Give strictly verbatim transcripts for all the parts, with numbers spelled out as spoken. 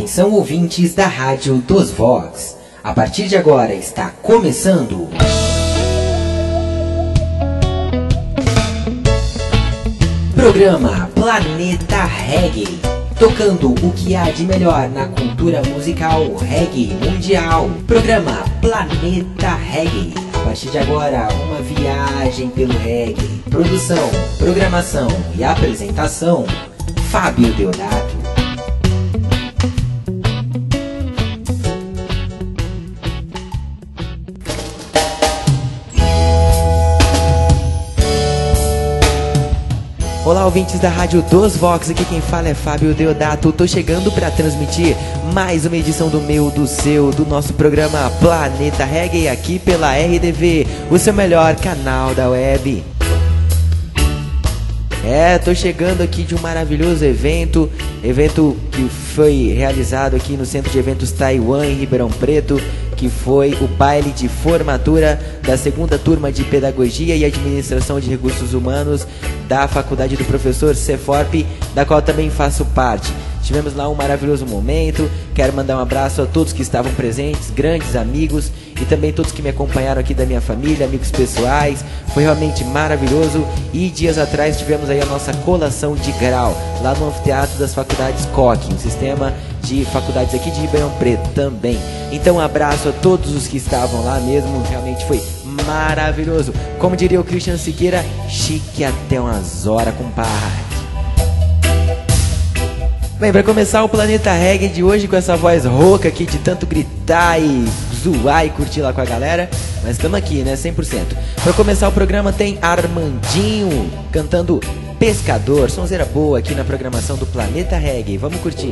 Atenção ouvintes da Rádio dos Vox. A partir de agora está começando Programa Planeta Reggae, tocando o que há de melhor na cultura musical reggae mundial. Programa Planeta Reggae. A partir de agora, uma viagem pelo reggae. Produção, programação e apresentação, Fábio Deodato. Olá, ouvintes da Rádio dos Vox, aqui quem fala é Fábio Deodato. Tô chegando para transmitir mais uma edição do meu, do seu, do nosso programa Planeta Reggae aqui pela R D V, o seu melhor canal da web. É, tô chegando aqui de um maravilhoso evento, evento que foi realizado aqui no Centro de Eventos Taiwan, em Ribeirão Preto, que foi o baile de formatura da segunda turma de Pedagogia e Administração de Recursos Humanos da Faculdade do Professor Ceforp, da qual também faço parte. Tivemos lá um maravilhoso momento. Quero mandar um abraço a todos que estavam presentes, grandes amigos, e também todos que me acompanharam aqui da minha família, amigos pessoais. Foi realmente maravilhoso. E dias atrás tivemos aí a nossa colação de grau lá no Anfiteatro das Faculdades C O C, um sistema de faculdades aqui de Ribeirão Preto também. Então um abraço a todos os que estavam lá mesmo. Realmente foi maravilhoso. Como diria o Christian Siqueira, chique até umas horas, compadre. Bem, para começar o Planeta Reggae de hoje com essa voz rouca aqui de tanto gritar e zoar e curtir lá com a galera, mas estamos aqui, né, cem por cento. Para começar o programa tem Armandinho cantando Pescador, sonzeira boa aqui na programação do Planeta Reggae. Vamos curtir.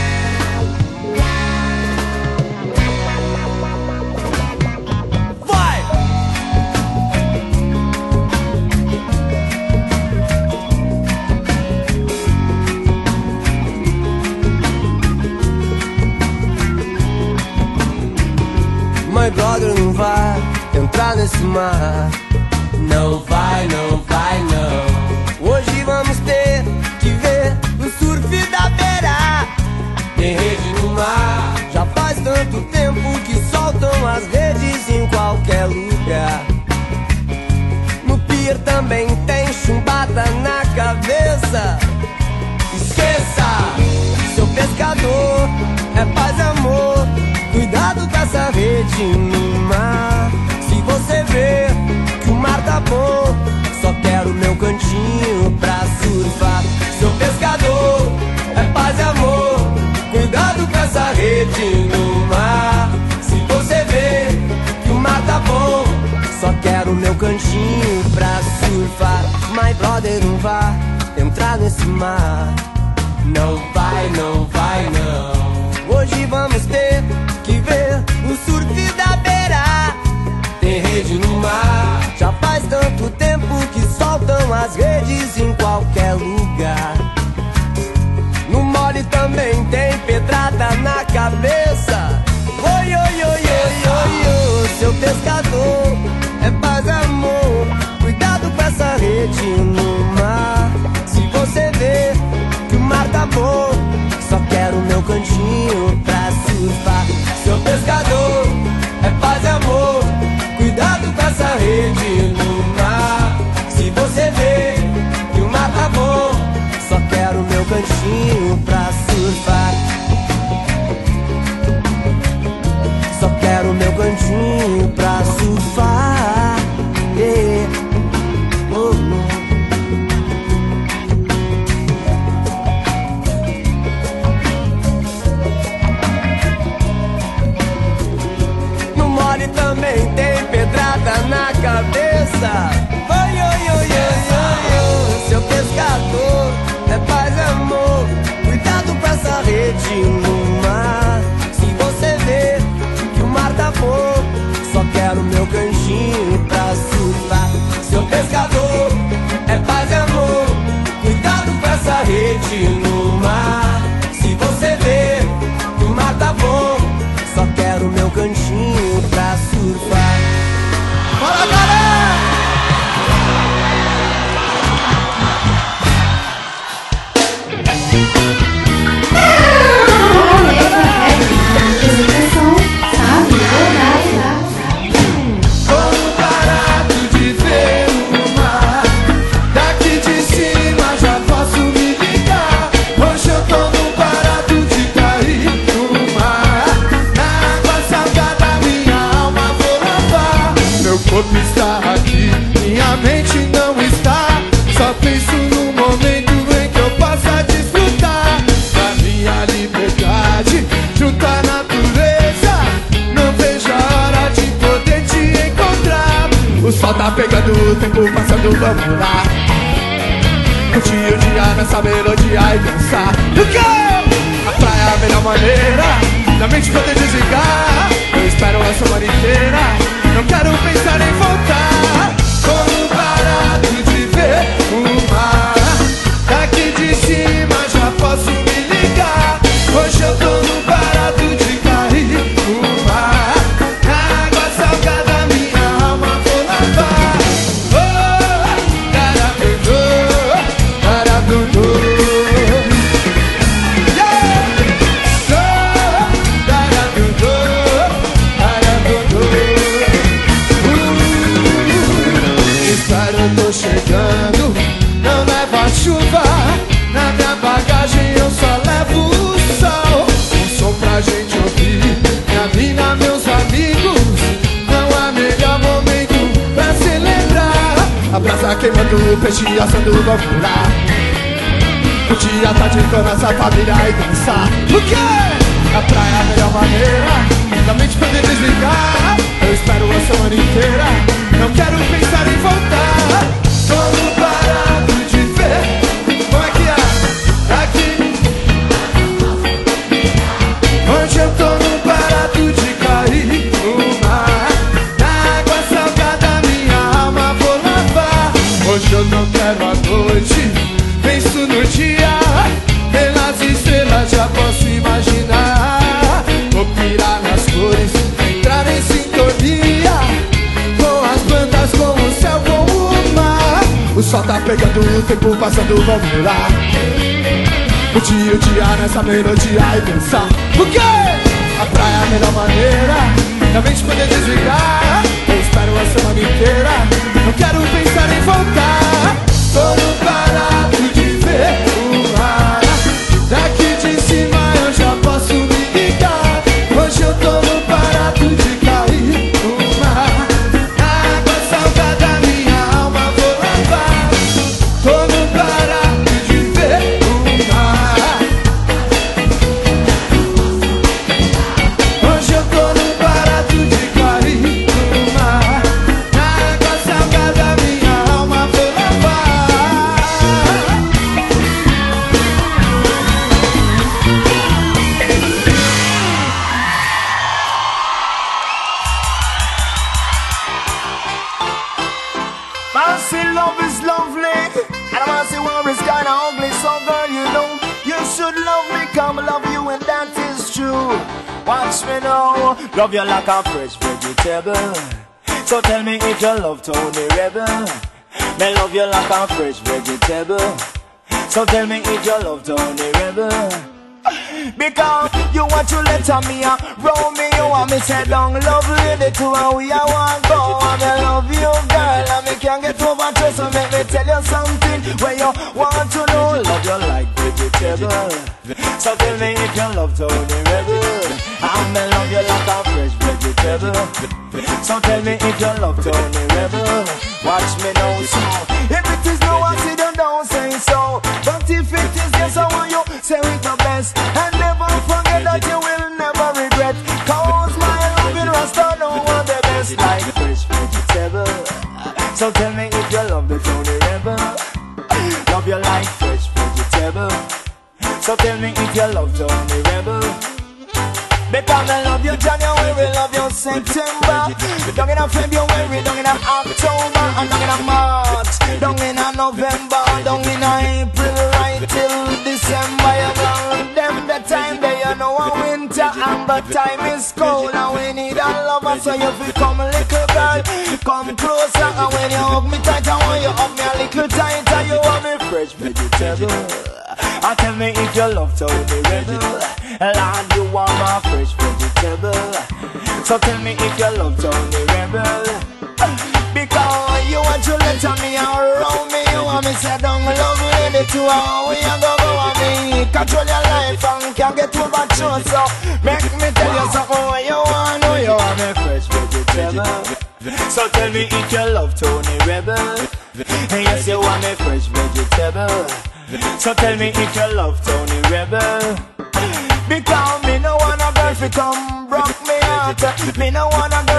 My brother, não vai entrar nesse mar. Não vai, não vai, não. Hoje vamos ter que ver o surf da beira. Tem rede no mar. Já faz tanto tempo que soltam as redes em qualquer lugar. No pier também tem chumbata na cabeça. Esqueça, seu pescador, é paz e amor. Cuidado com essa rede no mar. Se você vê que o mar tá bom, só quero meu cantinho pra surfar. Seu pescador, é paz e amor. Cuidado com essa rede no mar. Se você vê que o mar tá bom, só quero meu cantinho pra surfar. My brother, não vai entrar nesse mar. Não vai, não vai, não. Hoje vamos ter que ver o surf da beira. Tem rede no mar. Já faz tanto tempo que soltam as redes em qualquer lugar. No mole também tem pedrada na cabeça. Oi, oi, oi, oi, oi, oi. Seu pescador, é paz e amor. Cuidado com essa rede no mar. Se você vê que o mar tá bom, só quero meu cantinho pra surfar. Seu pescador, é paz e amor. Cuidado com essa rede no mar. Se você vê que o mar tá bom, só quero meu cantinho pra surfar. Só quero meu cantinho pra surfar. Yeah. Oh, oh. Também tem pedrada na cabeça. Oi, oi, oi, oi, oi, oi. Seu pescador, é paz e amor. Cuidado com essa rede no mar. Se você vê que o mar tá bom, só quero meu cantinho pra surfar. Seu pescador, é paz e amor. Cuidado com essa rede no mar. Se você vê que o mar tá bom, só quero meu cantinho pra surfar. Bora, galera! pegando o tempo passando, vamos lá. Curtir o dia nessa melodia e dançar. O quê? A praia é a melhor maneira da mente poder desligar. Eu espero a semana inteira, não quero pensar em voltar. Como parado de ver o mar, daqui de cima já posso me ligar. Hoje eu tô no parado de cair no mar. Na água salgada minha alma vou lavar. Oh, carabudô, carabudô. Yeah! Oh, carabudô, carabudô. Uh, espero eu tô chegando, não leva chuva. Na minha bagagem eu só levo o sol. Um som pra gente ouvir, minha mina, meus amigos. Não há melhor momento pra se lembrar. A brasa queimando, o peixe assando, vamos lá. Curtir a tarde com nossa família e dançar. O quê? A praia é a melhor maneira da mente poder desligar. Eu espero a semana inteira, não quero pensar em voltar. Tô no parado de ver. Como é que é? Aqui. Hoje eu tô no parado de cair no mar. Na água salgada minha alma vou lavar. Hoje eu não quero a noite, penso no dia. Pelas estrelas já posso imaginar. Vou pirar nas cores, entrar em sintonia com as plantas, com o céu, com o mar. O sol tá pegando, o tempo passando, vamos lá. Curtir o dia nessa melodia e dançar. O quê? A praia é a melhor maneira da mente poder desligar. Eu espero a semana inteira, não quero pensar em voltar. Tô no parado de ver o mar. Daqui de cima eu já posso me ligar. Hoje eu tô no parado de cair no mar. Na água salgada minha alma vou lavar. Tô no parado de ver o mar. Hoje eu tô no parado de cair no mar. Na água salgada minha alma vou lavar. Man say love is lovely, and a man say war is kinda ugly. So girl, you know you should love me, come love you, and that is true. Watch me now, love you like a fresh vegetable. So tell me if you love Tony Rebel. Me love you like a fresh vegetable. So tell me if you love Tony Rebel. Because you want to let me uh, roll me, you want me say down love lady to and we a want go. And I love you girl, and me can't get over to. So make me tell you something where you want to know. Love you like vegetable. So tell me if you love Tony Rebel. And me love you like a fresh vegetable. So tell me if you love Tony Rebel. Watch me now, so if it is no, I sit down, don't say so. But if it is yes, I want you say it the best. And never forget that you will never regret. Cause my loving Rasta don't want the best. Like fresh vegetable. So tell me if you love the Tony Rebel. Love you like fresh vegetable. So tell me if you love Tony Rebel. Because I love you January, love you September. Down in a February, down in a October, and down in a March, down in a November, down in a April, right till December. You know them the time they you know a winter, and the time is cold, and we need a lover. So you feel come little girl, come closer, and when you hug me tight, I want you hug me a little tighter. You want me fresh vegetable. And tell me if you love Tony Rebel. Lord, you want my fresh vegetable. So tell me if you love Tony Rebel. Because you want to let me around me. You want me say down love lady to how we a go go on me. Control your life and can't get over true. So make me tell you something what you want. Know you want me fresh vegetable. So tell me if you love Tony Rebel. Yes, you want me fresh vegetable. So tell me if you love Tony Rebel. Because me no want a girl fi come broke me heart. Me no want a girl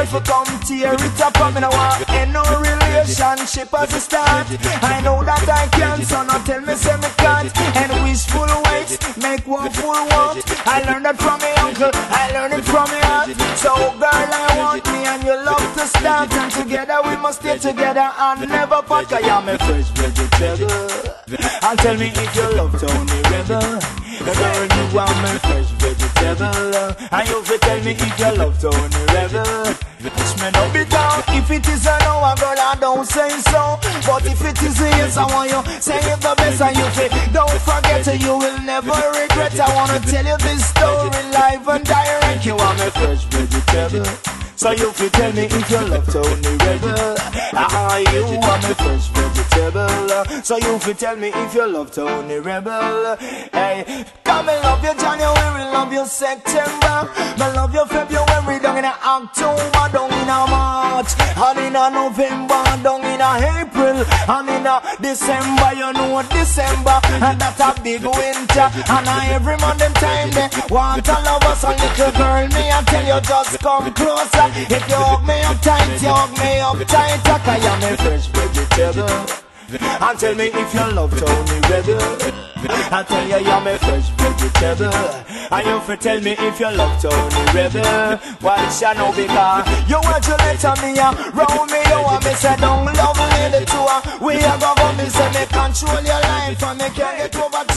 boy for come tear it up. I mean I want end no relationship as a start. I know that I can, so now tell me say me can't. And wishful ways make one fool want. I learned that from my uncle, I learned it from my aunt. So girl, I want me and you love to start, and together we must stay together and never part. I am a fresh vegetable. And tell me if you love Tony Rebel. Girl, you are my fresh vegetable. And you fi tell me if you love Tony Rebel. This may not be down. If it is a no, girl, I don't say so. But if it is a yes, I want you say it the best. And you fi don't forget, you will never regret. I wanna tell you this story live and direct. You are my fresh vegetable. So you fi tell me if you love Tony Rebel. Ah, you are my fresh vegetable. So you fi tell me if you love Tony Rebel. Hey, come and love you January, love you September. Me love you February, down in a October, down in a March, and in a November, down in a April, and in a December. You know December, and that's a big winter. And I every month them time they want to love us. A little girl, me I tell you just come closer. If you hug me up tight, you hug me up tight. I am a fresh vegetable. And tell me if you love Tony Rebel. I tell you you're my fresh vegetable. And you fi tell me if you love Tony Rebel. Why shall no because you want to let me uh, round me. You want me say don't love me the two. We are gonna go me say me control your life and me can't get over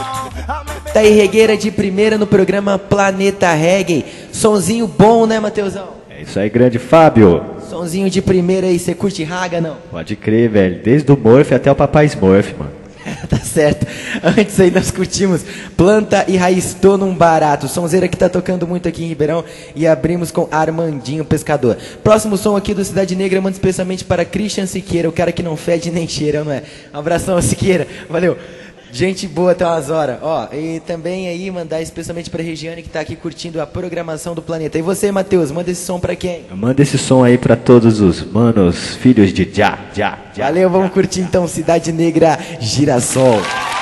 to. Tá aí, regueira de primeira no programa Planeta Reggae. Sonzinho bom, né, Mateusão? É isso aí, grande Fábio. Sonzinho de primeira aí, você curte raga, não? Pode crer, velho. Desde o Morph até o Papai Smurf, mano. Tá certo. Antes aí nós curtimos Planta e Raiz, Tô Num Barato. Sonzeira que tá tocando muito aqui em Ribeirão. E abrimos com Armandinho Pescador. Próximo som aqui do Cidade Negra, mando especialmente para Christian Siqueira, o cara que não fede nem cheira, não é? Um abração, Siqueira. Valeu. Gente boa até umas horas. Ó, e também aí mandar especialmente pra Regiane que tá aqui curtindo a programação do Planeta. E você, Matheus, manda esse som pra quem? Manda esse som aí pra todos os manos, filhos de Já, Já, Já. Valeu, vamos curtir então Cidade Negra, Girassol.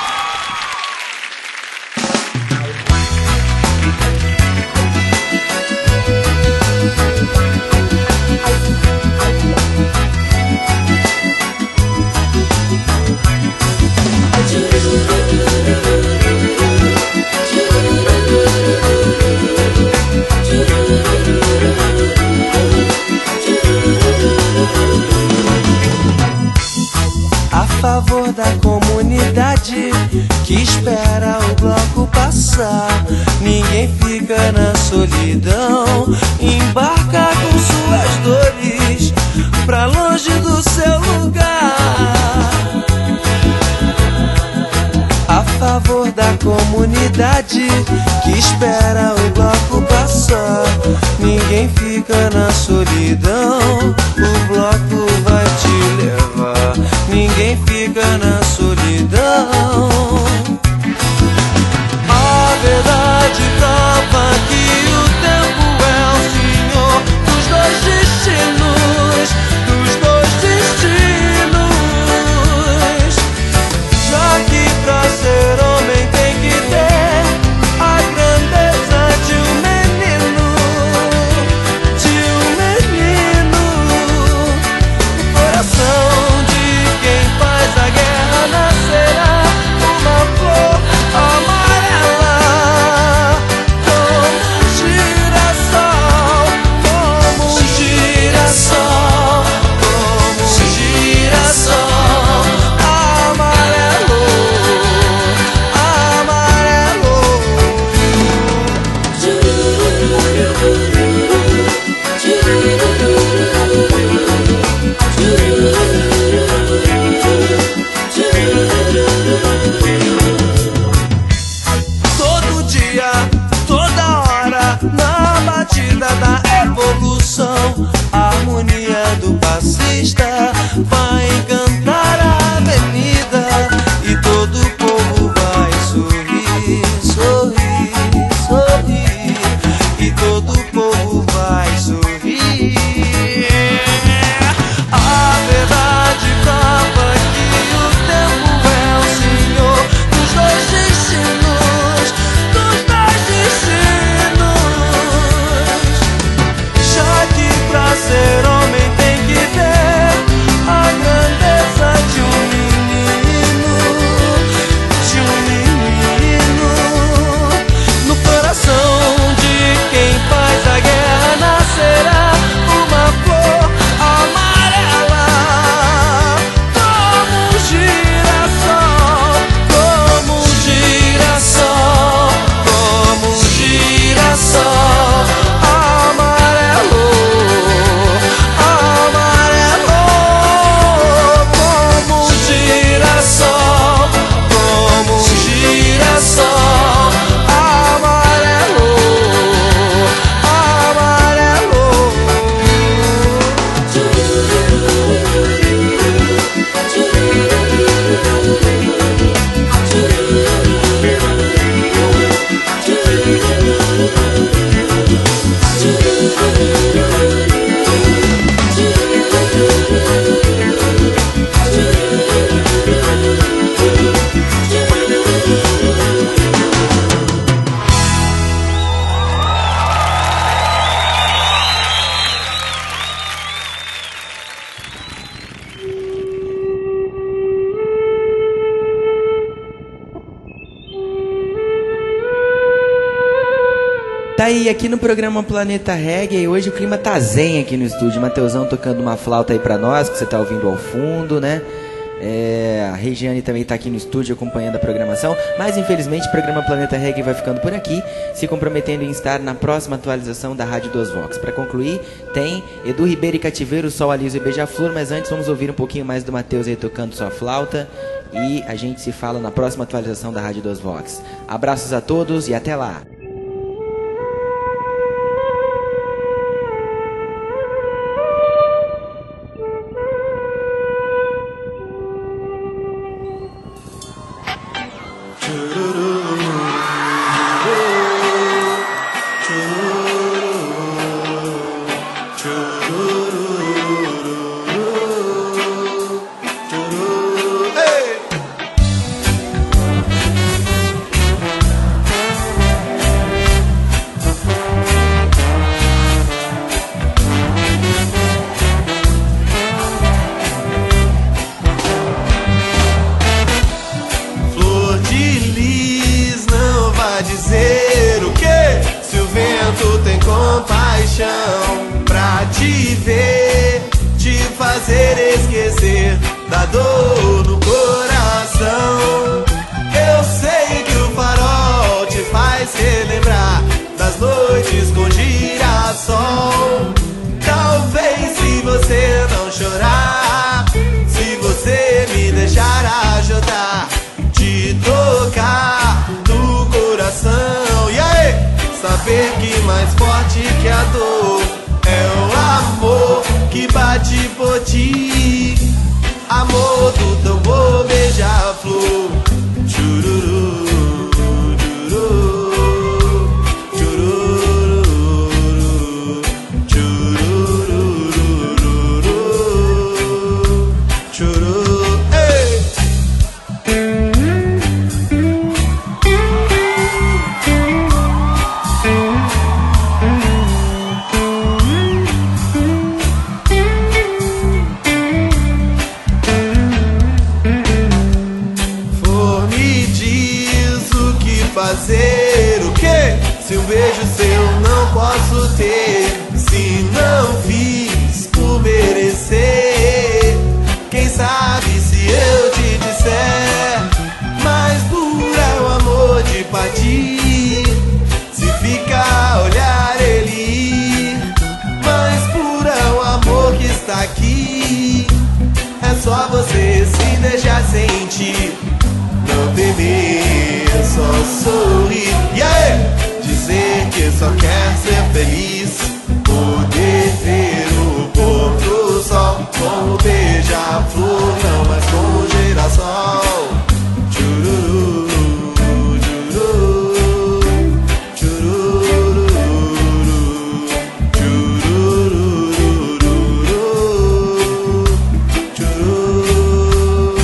Da comunidade que espera o bloco passar. Ninguém fica na solidão. Embarca com suas dores pra longe do seu lugar. A favor da comunidade que espera o bloco passar. Ninguém fica na solidão. O bloco vai te levar. Ninguém fica na solidão. A verdade prova que o tempo é o senhor dos dois destinos, dos dois destinos. Já que pra ser homem tem que ter a grandeza de um menino, de um menino. O coração de quem faz a guerra nascerá uma flor amarela, como um girassol, como um girassol, como um girassol amarelo, amarelo. Todo dia, toda hora, na batida da evolução, a harmonia do passista vai encantar a avenida e todo o povo vai sorrir, sorrir, sorrir, e todo o povo vai sorrir. A verdade prova que o tempo é o senhor dos dois destinos, dos dois destinos. tá aí aqui no programa Planeta Reggae. Hoje o clima tá zen aqui no estúdio. Mateusão tocando uma flauta aí pra nós, que você tá ouvindo ao fundo, né? É, a Regiane também tá aqui no estúdio acompanhando a programação. Mas infelizmente o programa Planeta Reggae vai ficando por aqui, se comprometendo em estar na próxima atualização da Rádio Duas Vox. Pra concluir, tem Edu Ribeiro e Cativeiro, Sol Aliso e Beija-Flor. Mas antes vamos ouvir um pouquinho mais do Mateus aí tocando sua flauta. E a gente se fala na próxima atualização da Rádio Duas Vox. Abraços a todos e até lá. Pra te ver, te fazer esquecer da dor no coração. Eu sei que o farol te faz relembrar das noites com girassol. Talvez se você não chorar, se você me deixar ajudar, te tocar no coração. E aí, saber que mais forte que a dor é o amor que bate por ti. Amor do tambor beija-flor. Chururu, chururu, chururu, chururu, chururu, ei! Fazer o quê? Se um beijo seu não posso ter, se não fiz por merecer, quem sabe se eu te disser, mais duro é o amor de partir, se ficar a olhar ele ir, mais puro é o amor que está aqui, é só você se deixar sentir. Não temer, só sorrir. E aí? Dizer que só quer ser feliz, poder ver o pôr do sol, como beija-flor, não mais como girassol. Chururu, chururu, chururu, chururu, chururu.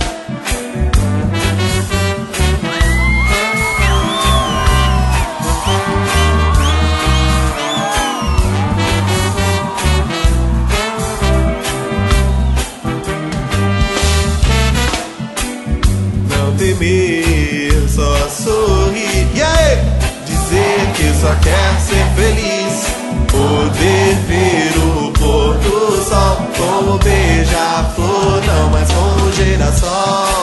Temer, só sorrir. E aí? Dizer que só quer ser feliz, poder ver o pôr do sol, como beija-flor, não mais como girassol.